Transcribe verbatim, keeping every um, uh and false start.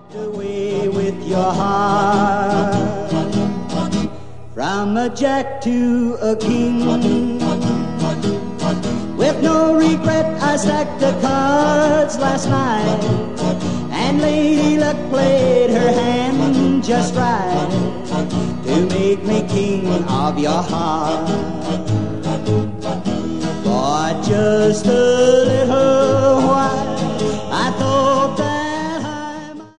walked away with your heart from a jack to a king. With no regret, I stacked the cards last night, and Lady Luck played her hand just right to make me king of your heart.